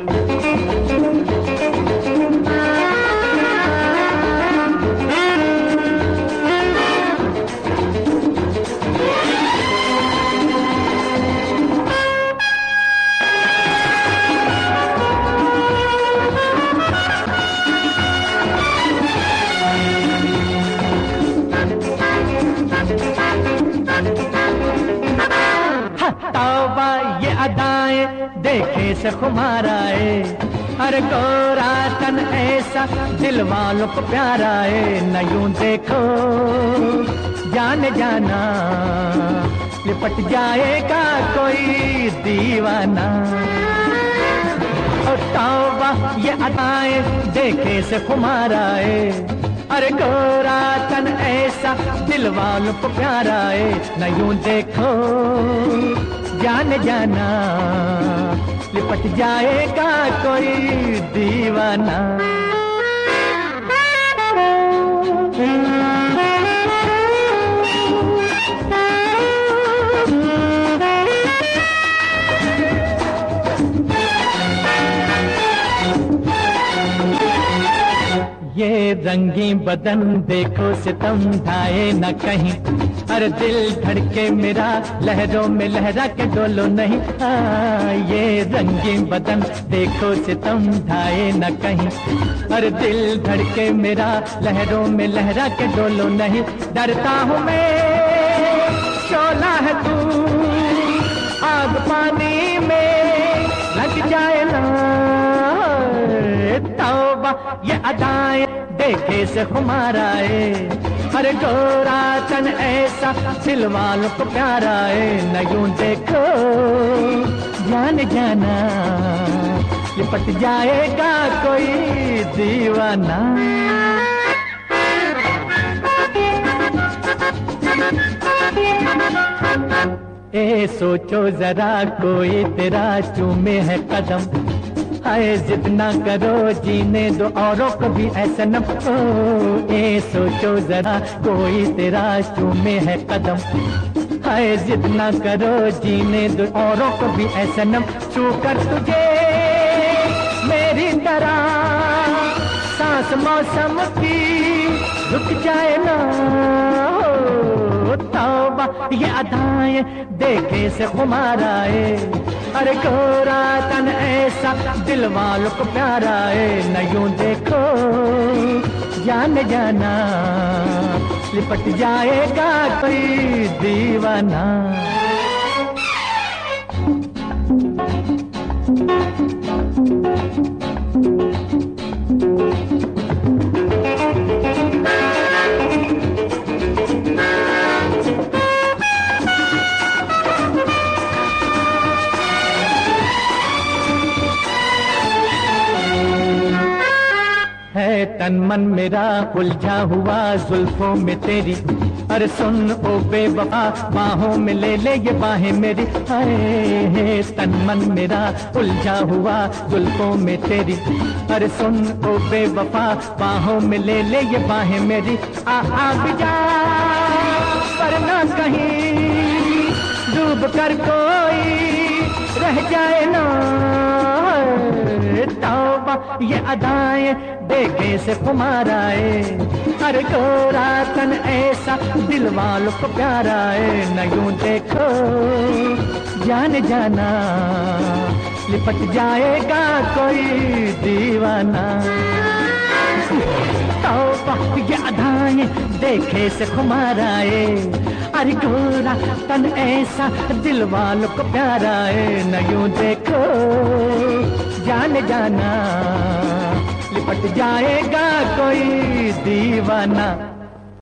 तौबा ये अदाएं देखे से खुमार आए, अरे गोरा तन ऐसा दिल वालों को प्यारा है। न यूं देखो जान जाना, लिपट जाएगा कोई दीवाना। और तौबा ये अदाएं देखे से खुमार आए, अरे गोरा तन ऐसा दिल वालों को प्यारा है। न यूं देखो जान जाना, लिपट जाएगा कोई दीवाना। ये रंगी बदन देखो सितम ढाए न कहीं, अरे दिल धड़के मेरा लहरों में लहरा के डोलो नहीं। ये रंगी बदन देखो सितम ढाए न कहीं, अरे दिल धड़के मेरा लहरों में लहरा के डोलो नहीं। डरता हूँ मैं शोला है तू, आग पानी में लग जाए ना। तौबा ये अदाएं देखे से खुमार आए, अरे गोरा तन ऐसा दिल वालों को प्यारा है। न यूं देखो जान जाना, लिपट जाएगा कोई दीवाना। ए सोचो जरा कोई तेरा चूमे है कदम, हाय जिद ना करो जीने दो औरों को भी ऐसा न हो। ए सोचो जरा कोई तेरा चूमे है कदम, हाय जिद ना करो जीने दो औरों को भी ऐसा न। छू कर तुझे मेरी तरह सांस मौसम की रुक जाए ना। तौबा ये अदाएं देखे से खुमार आए, अरे गोरा तन ऐसा दिल वालों को प्यारा है। न यूं देखो जान जाना, लिपट जाएगा कोई दीवाना। है तन मन मेरा उलझा हुआ जुल्फों में तेरी, अरे सुन ओ बेवफा बाहों में ले ले ये बाहें मेरी। है तन मन मेरा उलझा हुआ जुल्फों में तेरी, अरे सुन ओ बेवफा बाहों में ले ले ये बाहें मेरी। आ भी जा वरना कहीं डूब कर कोई रह जाए ना। तौबा ये अदाएं देखे से खुमार आए, अरे गोरा तन ऐसा दिल वालों को प्यारा है। न यूं देखो जान जाना, लिपट जाएगा कोई दीवाना। तौबा ये अदाएं देखे से खुमार आए, अरे गोरा तन ऐसा दिल वालों को प्यारा है। न यूं देखो जान जाना, लिपट जाएगा कोई दीवाना।